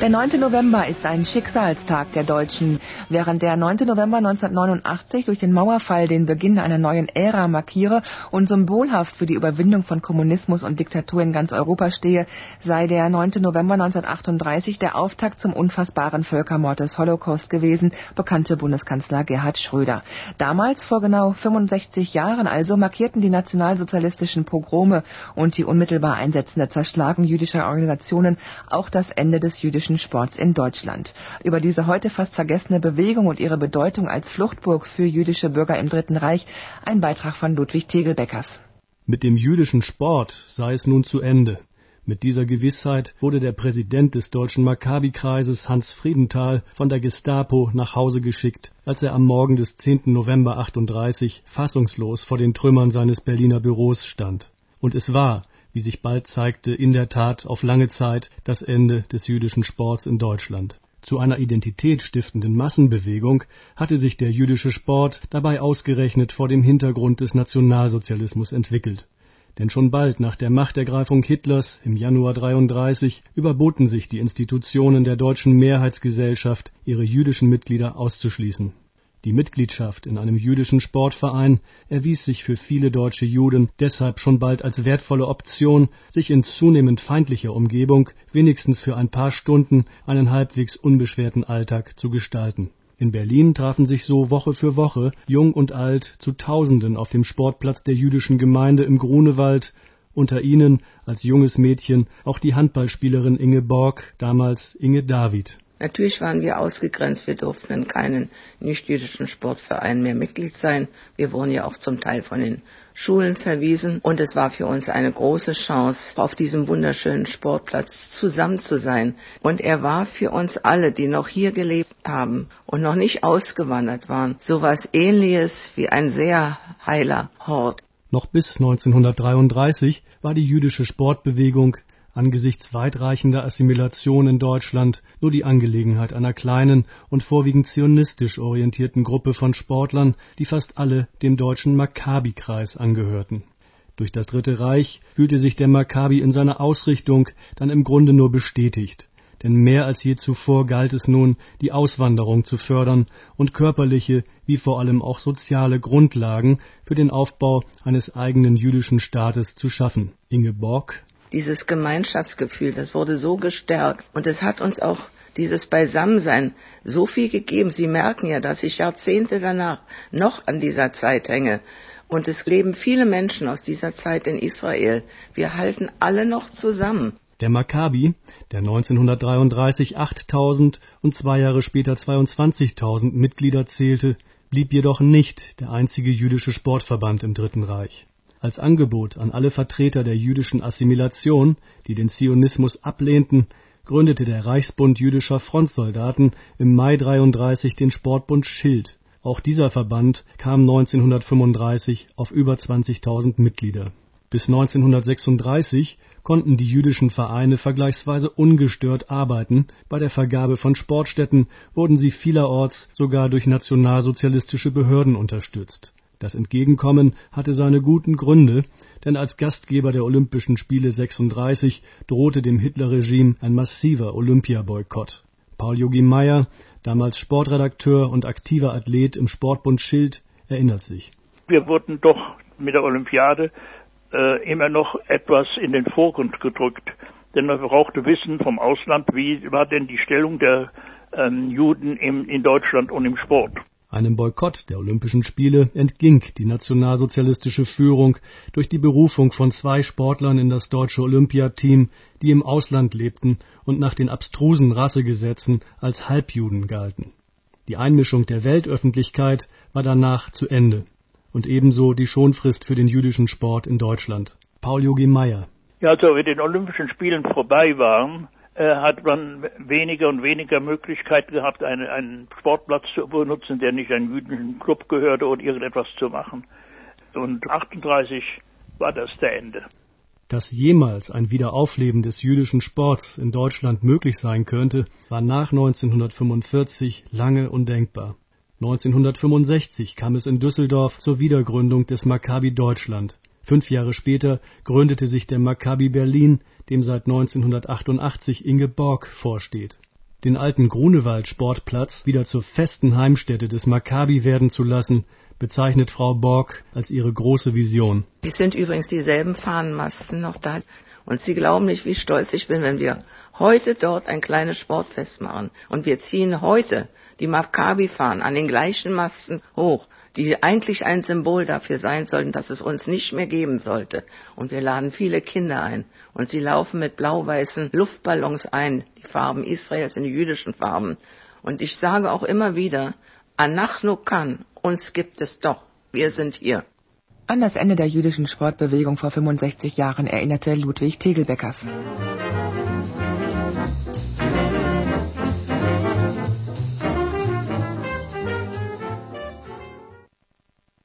Der 9. November ist ein Schicksalstag der Deutschen. Während der 9. November 1989 durch den Mauerfall den Beginn einer neuen Ära markiere und symbolhaft für die Überwindung von Kommunismus und Diktatur in ganz Europa stehe, sei der 9. November 1938 der Auftakt zum unfassbaren Völkermord des Holocaust gewesen, bekannte Bundeskanzler Gerhard Schröder. Damals, vor genau 65 Jahren also, markierten die nationalsozialistischen Pogrome und die unmittelbar einsetzende Zerschlagung jüdischer Organisationen auch das Ende des jüdischen Sports in Deutschland. Über diese heute fast vergessene Bewegung und ihre Bedeutung als Fluchtburg für jüdische Bürger im Dritten Reich ein Beitrag von Ludwig Tegelbeckers. Mit dem jüdischen Sport sei es nun zu Ende. Mit dieser Gewissheit wurde der Präsident des Deutschen Maccabi-Kreises, Hans Friedenthal, von der Gestapo nach Hause geschickt, als er am Morgen des 10. November 1938 fassungslos vor den Trümmern seines Berliner Büros stand. Und es war, wie sich bald zeigte, in der Tat auf lange Zeit das Ende des jüdischen Sports in Deutschland. Zu einer identitätsstiftenden Massenbewegung hatte sich der jüdische Sport dabei ausgerechnet vor dem Hintergrund des Nationalsozialismus entwickelt. Denn schon bald nach der Machtergreifung Hitlers im Januar 1933 überboten sich die Institutionen der deutschen Mehrheitsgesellschaft, ihre jüdischen Mitglieder auszuschließen. Die Mitgliedschaft in einem jüdischen Sportverein erwies sich für viele deutsche Juden deshalb schon bald als wertvolle Option, sich in zunehmend feindlicher Umgebung wenigstens für ein paar Stunden einen halbwegs unbeschwerten Alltag zu gestalten. In Berlin trafen sich so Woche für Woche Jung und Alt zu Tausenden auf dem Sportplatz der jüdischen Gemeinde im Grunewald, unter ihnen als junges Mädchen auch die Handballspielerin Inge Borg, damals Inge David. Natürlich waren wir ausgegrenzt, wir durften in keinen nicht-jüdischen Sportverein mehr Mitglied sein. Wir wurden ja auch zum Teil von den Schulen verwiesen. Und es war für uns eine große Chance, auf diesem wunderschönen Sportplatz zusammen zu sein. Und er war für uns alle, die noch hier gelebt haben und noch nicht ausgewandert waren, sowas Ähnliches wie ein sehr heiler Hort. Noch bis 1933 war die jüdische Sportbewegung angesichts weitreichender Assimilation in Deutschland nur die Angelegenheit einer kleinen und vorwiegend zionistisch orientierten Gruppe von Sportlern, die fast alle dem deutschen Maccabi-Kreis angehörten. Durch das Dritte Reich fühlte sich der Maccabi in seiner Ausrichtung dann im Grunde nur bestätigt. Denn mehr als je zuvor galt es nun, die Auswanderung zu fördern und körperliche wie vor allem auch soziale Grundlagen für den Aufbau eines eigenen jüdischen Staates zu schaffen. Inge Borg: Dieses Gemeinschaftsgefühl, das wurde so gestärkt und es hat uns auch dieses Beisammensein so viel gegeben. Sie merken ja, dass ich Jahrzehnte danach noch an dieser Zeit hänge und es leben viele Menschen aus dieser Zeit in Israel. Wir halten alle noch zusammen. Der Maccabi, der 1933 8.000 und 2 Jahre später 22.000 Mitglieder zählte, blieb jedoch nicht der einzige jüdische Sportverband im Dritten Reich. Als Angebot an alle Vertreter der jüdischen Assimilation, die den Zionismus ablehnten, gründete der Reichsbund jüdischer Frontsoldaten im Mai 1933 den Sportbund Schild. Auch dieser Verband kam 1935 auf über 20.000 Mitglieder. Bis 1936 konnten die jüdischen Vereine vergleichsweise ungestört arbeiten. Bei der Vergabe von Sportstätten wurden sie vielerorts sogar durch nationalsozialistische Behörden unterstützt. Das Entgegenkommen hatte seine guten Gründe, denn als Gastgeber der Olympischen Spiele 36 drohte dem Hitlerregime ein massiver Olympiaboykott. Paul-Jogi Meier, damals Sportredakteur und aktiver Athlet im Sportbund Schild, erinnert sich. Wir wurden doch mit der Olympiade immer noch etwas in den Vorgrund gedrückt, denn man brauchte Wissen vom Ausland, wie war denn die Stellung der Juden in Deutschland und im Sport. Einem Boykott der Olympischen Spiele entging die nationalsozialistische Führung durch die Berufung von 2 Sportlern in das deutsche Olympiateam, die im Ausland lebten und nach den abstrusen Rassegesetzen als Halbjuden galten. Die Einmischung der Weltöffentlichkeit war danach zu Ende und ebenso die Schonfrist für den jüdischen Sport in Deutschland. Paul-Jogi Meier: Ja, als wir mit den Olympischen Spielen vorbei waren, hat man weniger und weniger Möglichkeiten gehabt, einen Sportplatz zu benutzen, der nicht einem jüdischen Club gehörte oder irgendetwas zu machen. Und 1938 war das der Ende. Dass jemals ein Wiederaufleben des jüdischen Sports in Deutschland möglich sein könnte, war nach 1945 lange undenkbar. 1965 kam es in Düsseldorf zur Wiedergründung des Maccabi Deutschland. 5 Jahre später gründete sich der Maccabi Berlin, dem seit 1988 Inge Borg vorsteht. den alten Grunewald-Sportplatz wieder zur festen Heimstätte des Maccabi werden zu lassen, bezeichnet Frau Borg als ihre große Vision. Es sind übrigens dieselben Fahnenmasten noch da. Und Sie glauben nicht, wie stolz ich bin, wenn wir heute dort ein kleines Sportfest machen. Und wir ziehen heute die Maccabi-Fahnen an den gleichen Masten hoch, die eigentlich ein Symbol dafür sein sollten, dass es uns nicht mehr geben sollte. Und wir laden viele Kinder ein. Und sie laufen mit blau-weißen Luftballons ein, die Farben Israels in die jüdischen Farben. Und ich sage auch immer wieder, Anachnu kan, uns gibt es doch, wir sind hier. An das Ende der jüdischen Sportbewegung vor 65 Jahren erinnerte Ludwig Tegelbeckers.